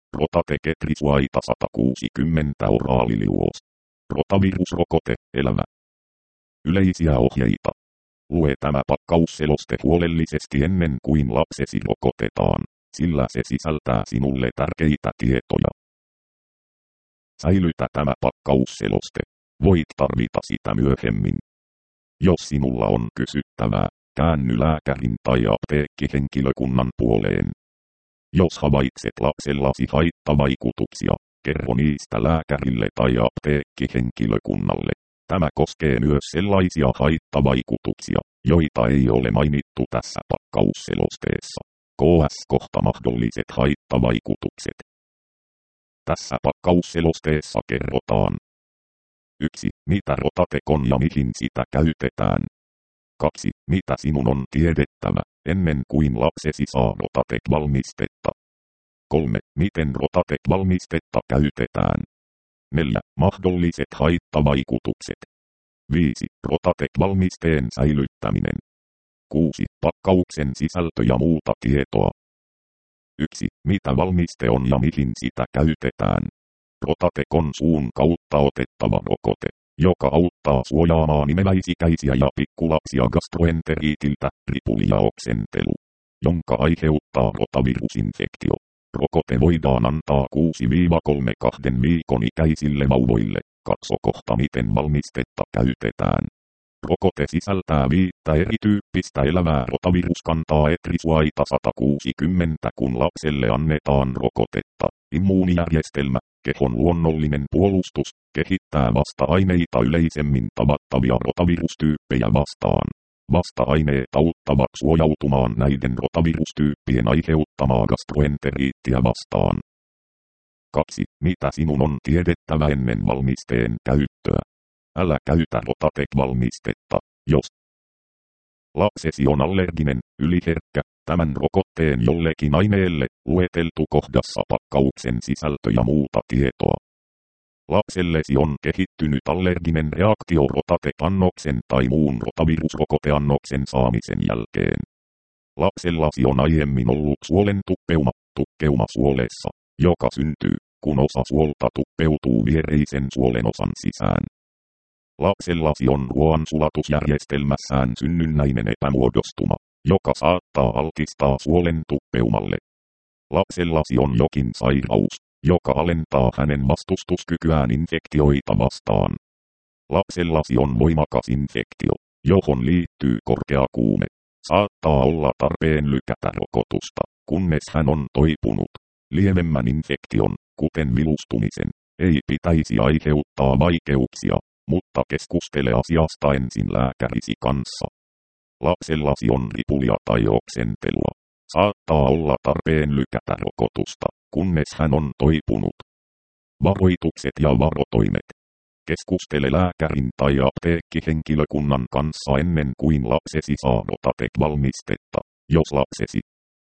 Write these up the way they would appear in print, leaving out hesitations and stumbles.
Rotate Trisuaita 160 oraaliliuos. Rotavirusrokote, elävä. Yleisiä ohjeita. Lue tämä pakkausseloste huolellisesti ennen kuin lapsesi rokotetaan, sillä se sisältää sinulle tärkeitä tietoja. Säilytä tämä pakkausseloste. Voit tarvita sitä myöhemmin. Jos sinulla on kysyttävää, käänny lääkärin tai apteekkihenkilökunnan puoleen. Jos havaitset lapsellasi haittavaikutuksia, kerro niistä lääkärille tai apteekkihenkilökunnalle. Tämä koskee myös sellaisia haittavaikutuksia, joita ei ole mainittu tässä pakkausselosteessa. KS-kohta mahdolliset haittavaikutukset. Tässä pakkausselosteessa kerrotaan: 1. Mitä rotate on ja mihin sitä käytetään. 2. Mitä sinun on tiedettävä, ennen kuin lapsesi saa rotatevalmistetta. 3. Miten rotatevalmistetta käytetään. 4. Mahdolliset haittavaikutukset. 5. Rotatevalmisteen säilyttäminen. 6. Pakkauksen sisältö ja muuta tietoa. 1. Mitä valmiste on ja mihin sitä käytetään. Rotate on suun kautta otettava rokote, joka auttaa suojaamaan imeväisikäisiä ja pikkulapsia gastroenteriitiltä, ripuli ja oksentelu, jonka aiheuttaa rotavirusinfektio. Rokote voidaan antaa 6-3 viikon ikäisille vauvoille. Katso kohta miten valmistetta käytetään. Rokote sisältää 5 erityyppistä elävää rotaviruskantaa Trisuaita 160 kun lapselle annetaan rokotetta. Immuunijärjestelmä, kehon luonnollinen puolustus, kehittää vasta-aineita yleisemmin tavattavia rotavirustyyppejä vastaan. Vasta-aineet auttavat suojautumaan näiden rotavirustyyppien aiheuttamaa gastroenteriittiä vastaan. 2. Mitä sinun on tiedettävä ennen valmisteen käyttöä? Älä käytä rotatevalmistetta, jos lapsesi on allerginen, yliherkkä, tämän rokotteen jollekin aineelle, lueteltu kohdassa pakkauksen sisältö ja muuta tietoa. Lapsellesi on kehittynyt allerginen reaktio rotateannoksen tai muun rotavirusrokoteannoksen saamisen jälkeen. Lapsellasi on aiemmin ollut suolen tukkeuma suolessa, joka syntyy, kun osa suolta tuppeutuu viereisen suolen osan sisään. Lapsellasi on ruoansulatusjärjestelmässään synnynnäinen epämuodostuma, joka saattaa altistaa suolen tuppeumalle. Lapsellasi on jokin sairaus, joka alentaa hänen vastustuskykyään infektioita vastaan. Lapsellasi on voimakas infektio, johon liittyy korkea kuume. Saattaa olla tarpeen lykätä rokotusta, kunnes hän on toipunut. Lievemmän infektion, kuten vilustumisen, ei pitäisi aiheuttaa vaikeuksia, mutta keskustele asiasta ensin lääkärisi kanssa. Lapsellasi on ripulia tai oksentelua. Saattaa olla tarpeen lykätä rokotusta, kunnes hän on toipunut. Varoitukset ja varotoimet. Keskustele lääkärin tai apteekkihenkilökunnan kanssa ennen kuin lapsesi saa rotatevalmistetta, jos lapsesi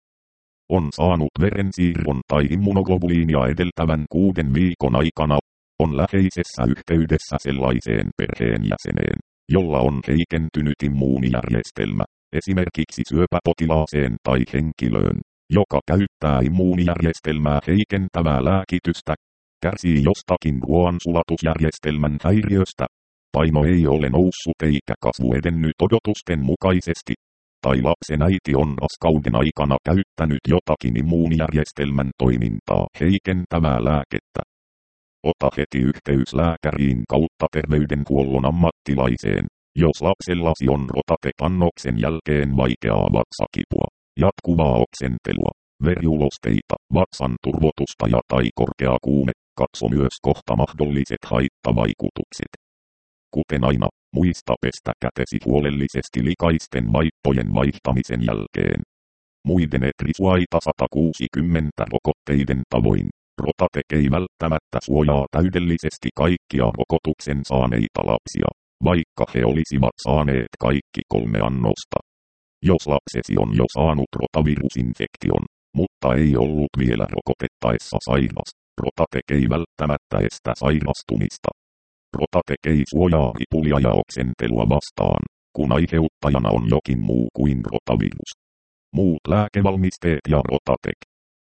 on saanut verensiirron tai immunoglobuliinia edeltävän 6 viikon aikana, on läheisessä yhteydessä sellaiseen perheenjäseneen, jolla on heikentynyt immuunijärjestelmä, esimerkiksi syöpäpotilaaseen tai henkilöön, joka käyttää immuunijärjestelmää heikentävää lääkitystä, kärsii jostakin ruoansulatusjärjestelmän häiriöstä, paino ei ole noussut eikä kasvu edennyt odotusten mukaisesti, tai lapsen äiti on raskauden aikana käyttänyt jotakin immuunijärjestelmän toimintaa heikentävää lääkettä. Ota heti yhteys lääkäriin kautta terveydenhuollon ammattilaiseen, jos lapsellasi on rotateannoksen jälkeen vaikeaa vatsakipua, jatkuvaa oksentelua, veriulosteita, vatsan turvotusta ja tai korkea kuume. Katso myös kohta mahdolliset haittavaikutukset. Kuten aina, muista pestä kätesi huolellisesti likaisten vaippojen vaihtamisen jälkeen. Muiden Trisuaita 160 rokotteiden tavoin, rotate ei välttämättä suojaa täydellisesti kaikkia rokotuksen saaneita lapsia, vaikka he olisivat saaneet kaikki 3 annosta. Jos lapsesi on jo saanut rotavirusinfektion, mutta ei ollut vielä rokotettaessa sairas, rotate ei välttämättä estä sairastumista. Rotate ei suojaa ripulia ja oksentelua vastaan, kun aiheuttajana on jokin muu kuin rotavirus. Muut lääkevalmisteet ja rotate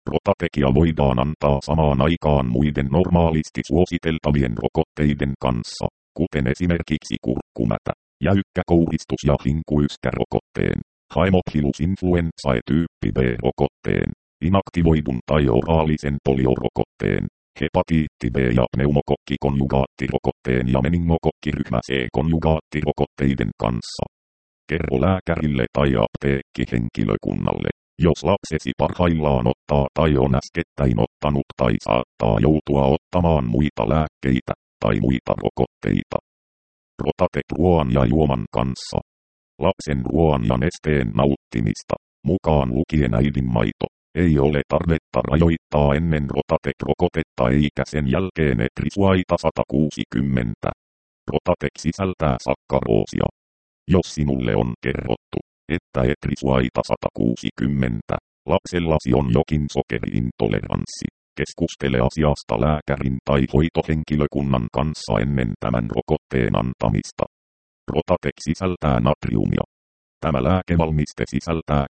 Rotatekija voidaan antaa samaan aikaan muiden normaalisti suositeltavien rokotteiden kanssa, kuten esimerkiksi kurkkumätä, jäykkäkouristus ja hinkuyskärokotteen, Haemophilus influenzae-tyyppi B-rokotteen, inaktivoidun tai oraalisen poliorokotteen, hepatiitti B- ja pneumokokkikonjugaattirokotteen ja meningokokkiryhmä C-konjugaattirokotteiden kanssa. Kerro lääkärille tai apteekkihenkilökunnalle, jos lapsesi parhaillaan ottaa tai on äskettäin ottanut tai saattaa joutua ottamaan muita lääkkeitä tai muita rokotteita. Rotate ruoan ja juoman kanssa. Lapsen ruoan ja nesteen nauttimista, mukaan lukien äidinmaito, ei ole tarvetta rajoittaa ennen rotate-rokotetta eikä sen jälkeen etrisuaita 160. Rotate sisältää sakkaroosia. Jos sinulle on kerrottu, että etrisuaita 160, lapsellasi on jokin sokeriintoleranssi, keskustele asiasta lääkärin tai hoitohenkilökunnan kanssa ennen tämän rokotteen antamista. Rotate sisältää natriumia. Tämä lääkevalmiste sisältää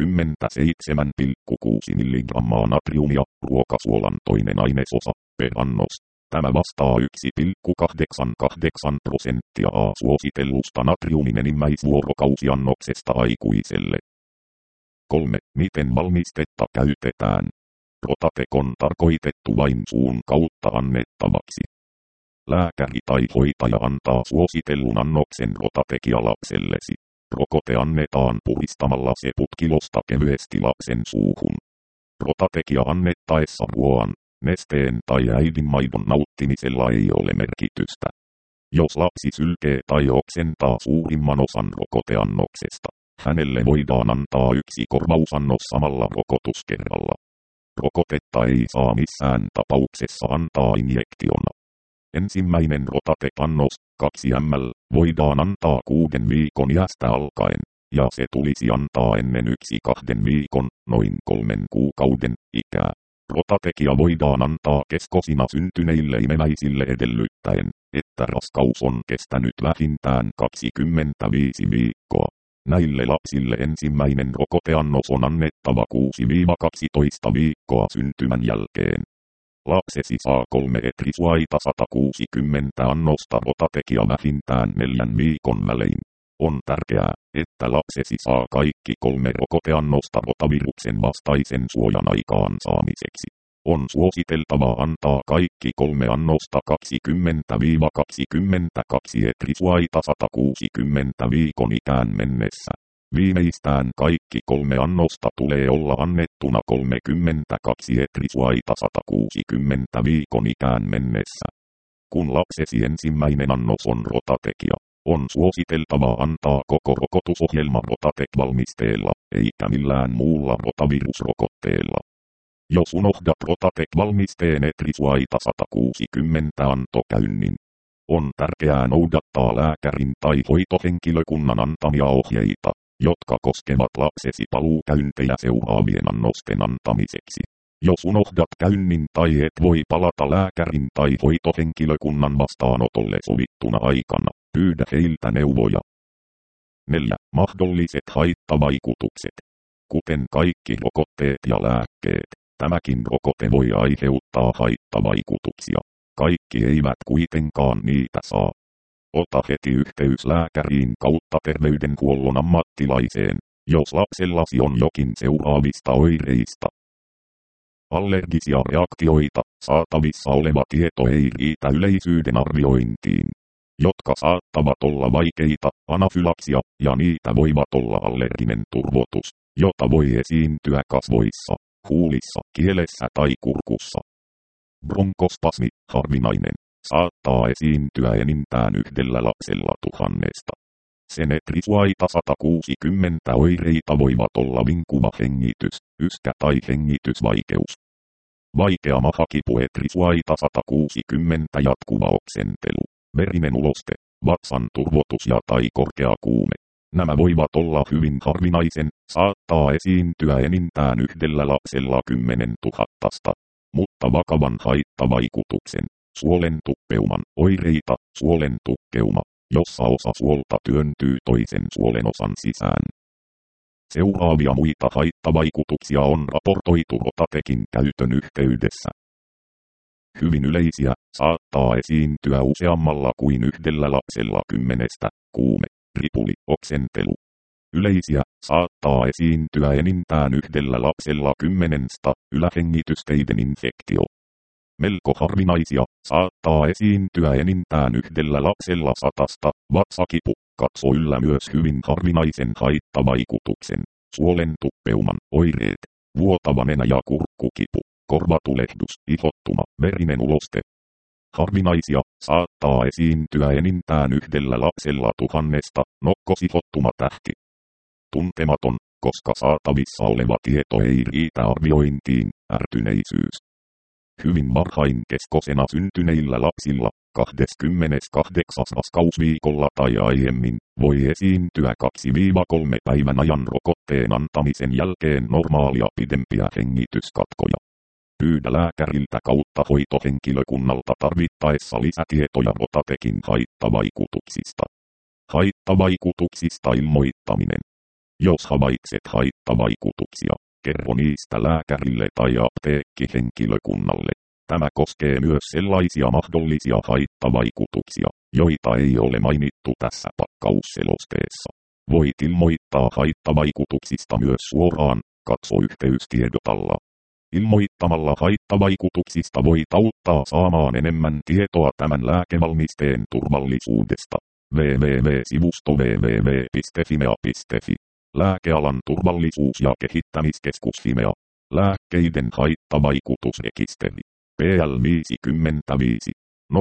37,6 mg natriumia, ruokasuolan toinen ainesosa, per annos. Tämä vastaa 1,88% suositellusta natriumin enimmäisvuorokausiannoksesta aikuiselle. 3. Miten valmistetta käytetään? Rotate on tarkoitettu vain suun kautta annettavaksi. Lääkäri tai hoitaja antaa suositellun annoksen rotatekija lapsellesi. Rokote annetaan puristamalla se putkilosta kevyesti lapsen suuhun. Rotatekija annettaessa ruoan, nesteen tai äidinmaidon nauttimisella ei ole merkitystä. Jos lapsi sylkee tai oksentaa suurimman osan rokoteannoksesta, hänelle voidaan antaa yksi korvausannos samalla rokotuskerralla. Rokotetta ei saa missään tapauksessa antaa injektiona. Ensimmäinen rotateannos, 2 ml, voidaan antaa 6 viikon iästä alkaen, ja se tulisi antaa ennen 1-2 viikon, noin 3 kuukauden, ikää. Rotatekija voidaan antaa keskosina syntyneille imeväisille edellyttäen, että raskaus on kestänyt vähintään 25 viikkoa. Näille lapsille ensimmäinen rokoteannos on annettava 6-12 viikkoa syntymän jälkeen. Lapsesi saa 3 etrisuaita 160 annosta rotatekija vähintään 4 viikon välein. On tärkeää, että lapsesi saa kaikki 3 rokoteannosta rotaviruksen vastaisen suojan aikaan saamiseksi. On suositeltavaa antaa kaikki 3 annosta 20-22 etrisuaita 160 viikon ikään mennessä. Viimeistään kaikki 3 annosta tulee olla annettuna 32 etrisuaita 160 viikon ikään mennessä. Kun lapsesi ensimmäinen annos on rotatekija, on suositeltavaa antaa koko rokotusohjelma rotatek-valmisteella, eikä millään muulla rotavirusrokotteella. Jos unohdat rotatek-valmisteen etrisuaita 160 antokäynnin, on tärkeää noudattaa lääkärin tai hoitohenkilökunnan antamia ohjeita, jotka koskevat lapsesi paluukäyntejä seuraavien annosten antamiseksi. Jos unohdat käynnin tai et voi palata lääkärin tai hoitohenkilökunnan vastaanotolle sovittuna aikana, pyydä heiltä neuvoja. 4. Mahdolliset haittavaikutukset. Kuten kaikki rokotteet ja lääkkeet, tämäkin rokote voi aiheuttaa haittavaikutuksia. Kaikki eivät kuitenkaan niitä saa. Ota heti yhteys lääkäriin kautta terveydenhuollon ammattilaiseen, jos lapsellasi on jokin seuraavista oireista. Allergisia reaktioita, saatavissa oleva tieto ei riitä yleisyyden arviointiin, jotka saattavat olla vaikeita, anafylaksia, ja niitä voivat olla allerginen turvotus, jota voi esiintyä kasvoissa, huulissa, kielessä tai kurkussa. Bronkospasmi, harvinainen, saattaa esiintyä enintään 1 lapsella 1000. Sen etrisuaita 160 oireita voivat olla vinkuva hengitys, yskä tai hengitysvaikeus. Vaikea mahakipu etrisuaita 160 jatkuva oksentelu, verinen uloste, vatsan turvotus ja tai korkea kuume. Nämä voivat olla hyvin harvinaisen, saattaa esiintyä enintään 1 lapsella 10 000, mutta vakavan haittavaikutuksen, suolen tuppeuman oireita, suolen tukkeuma, jossa osa suolta työntyy toisen suolenosan sisään. Seuraavia muita haittavaikutuksia on raportoitu Rotatekin käytön yhteydessä. Hyvin yleisiä, saattaa esiintyä useammalla kuin yhdellä lapsella 10, kuume, ripuli, oksentelu. Yleisiä, saattaa esiintyä enintään yhdellä lapsella 10, ylähengitysteiden infektio. Melko harvinaisia, saattaa esiintyä enintään yhdellä lapsella 100, vatsakipu, katso yllä myös hyvin harvinaisen haittavaikutuksen, suolen tuppeuman oireet, vuotava nenä ja kurkkukipu, korvatulehdus, ihottuma, verinen uloste. Harvinaisia, saattaa esiintyä enintään yhdellä lapsella 1000, nokkosihottuma tähti. Tuntematon, koska saatavissa oleva tieto ei riitä arviointiin, ärtyneisyys. Hyvin varhain keskosena syntyneillä lapsilla, 28. raskausviikolla tai aiemmin, voi esiintyä 2-3 päivän ajan rokotteen antamisen jälkeen normaalia pidempiä hengityskatkoja. Pyydä lääkäriltä kautta hoitohenkilökunnalta tarvittaessa lisätietoja Rotatekin haittavaikutuksista. Haittavaikutuksista ilmoittaminen. Jos havaitset haittavaikutuksia, kerro niistä lääkärille tai apteekkihenkilökunnalle. Tämä koskee myös sellaisia mahdollisia haittavaikutuksia, joita ei ole mainittu tässä pakkausselosteessa. Voit ilmoittaa haittavaikutuksista myös suoraan, katso yhteystiedot alla. Ilmoittamalla haittavaikutuksista voit auttaa saamaan enemmän tietoa tämän lääkevalmisteen turvallisuudesta. www.sivusto www.fimea.fi. Lääkealan turvallisuus- ja kehittämiskeskus Fimea. Lääkkeiden haittavaikutusrekisteri. PL 55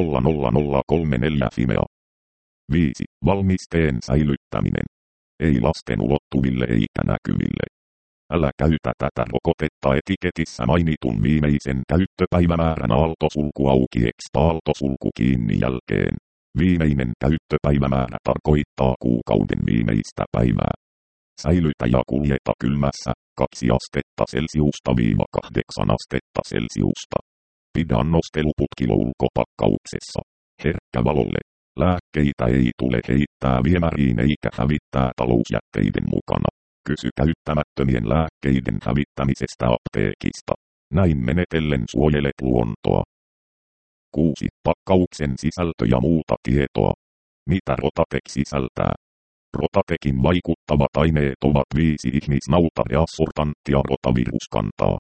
00034 Fimea. 5. Valmisteen säilyttäminen. Ei lasten ulottuville eikä näkyville. Älä käytä tätä rokotetta etiketissä mainitun viimeisen käyttöpäivämäärän aaltosulku auki aaltosulku kiinni jälkeen. Viimeinen käyttöpäivämäärä tarkoittaa kuukauden viimeistä päivää. Säilytä ja kuljeta kylmässä, 2 astetta Celsiusta - 8 astetta Celsiusta. Pidä annosteluputkilo ulkopakkauksessa. Herkkä valolle. Lääkkeitä ei tule heittää viemäriin eikä hävittää talousjätteiden mukana. Kysy käyttämättömien lääkkeiden hävittämisestä apteekista. Näin menetellen suojelet luontoa. 6. Pakkauksen sisältö ja muuta tietoa. Mitä Rotatek sisältää? Rotatekin vaikuttavat aineet ovat 5 ihmisnautareassortanttia rotaviruskantaa.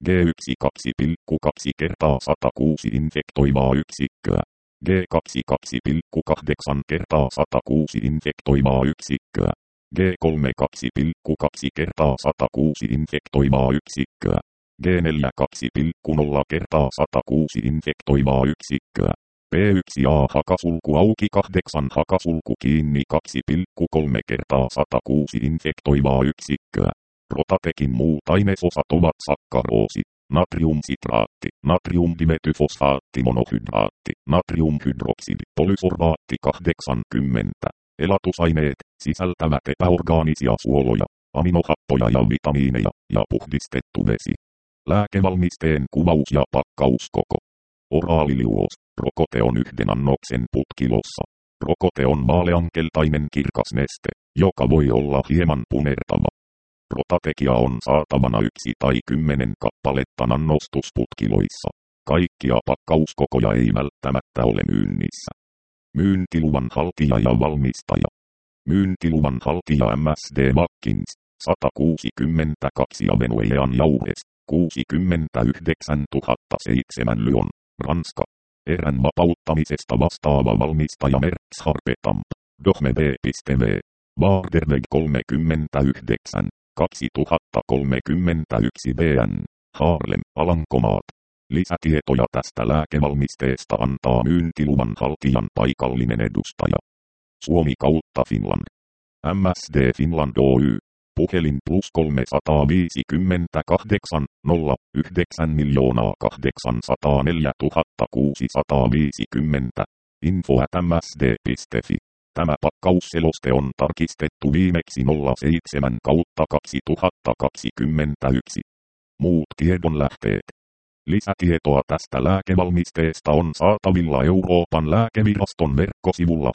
G1 2,2 × 106 infektoivaa yksikköä. G2 2,8 × 106 infektoivaa yksikköä. G3 2,2 × 106 infektoivaa yksikköä. G4 2,0 × 106 infektoivaa yksikköä. P1A hakasulku auki 8 hakasulku kiinni 2,3 × 106 infektoivaa yksikköä. Rotatekin muut ainesosat ovat sakkaroosi, natriumsitraatti, natriumdimetyfosfaatti monohydraatti, natriumhydroksidi, polysorbaatti 80. Elatusaineet sisältävät epäorgaanisia suoloja, aminohappoja ja vitamiineja ja puhdistettu vesi. Lääkevalmisteen kuvaus ja pakkauskoko. Oraaliliuos. Rokote on 1 annoksen putkilossa. Rokote on vaaleankeltainen kirkas neste, joka voi olla hieman punertava. Rotatekia on saatavana 1 tai 10 kappaletta annostusputkiloissa. Kaikkia pakkauskokoja ei välttämättä ole myynnissä. Myyntiluvan haltija ja valmistaja. Myyntiluvan haltija MSD Watkins, 162 Avenue Jauhes, 69 007 Lyon, Ranska. Erän vapauttamisesta vastaava valmistaja Merckx Harpetamp, Dohme.v, Waarderweg 39, 2031 BN, Haarlem, Alankomaat. Lisätietoja tästä lääkevalmisteesta antaa myyntiluvan haltijan paikallinen edustaja. Suomi kautta Finland. MSD Finland Oy. Puhelin +358 09 804 650. info@msd.fi. Tämä pakkausseloste on tarkistettu viimeksi 07/2021. Muut tiedonlähteet. Lisätietoa tästä lääkevalmisteesta on saatavilla Euroopan lääkeviraston verkkosivulla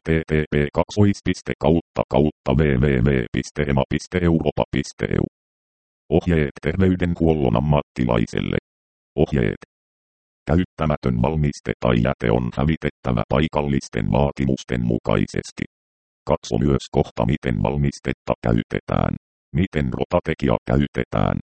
http://www.ema.europa.eu. Ohjeet terveydenhuollon ammattilaiselle. Ohjeet. Käyttämätön valmiste tai jäte on hävitettävä paikallisten vaatimusten mukaisesti. Katso myös kohta, miten valmistetta käytetään. Miten rotatekijä käytetään.